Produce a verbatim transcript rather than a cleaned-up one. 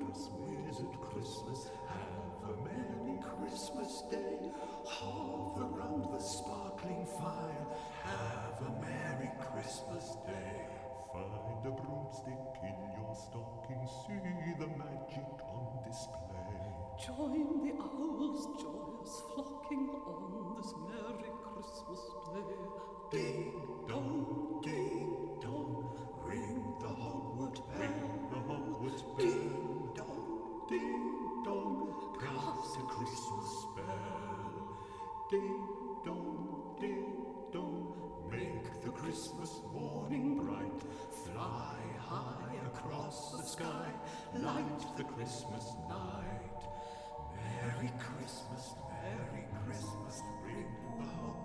chorus wizard Christmas, have a merry Christmas day. Hover round the sparkling fire, have a merry Christmas day. Find a broomstick in your stocking, see the magic on display. Join the owls joyous flocking on this merry Christmas day. Ding dong, ding dong, ring the Hogwarts bell, the Hogwarts bell. Ding dong, ding dong, cast the Christmas spell. Ding dong, ding dong, make the Christmas morning bright. Fly high across the sky, light the Christmas night. Merry Christmas, Merry Christmas, ring the Hogwarts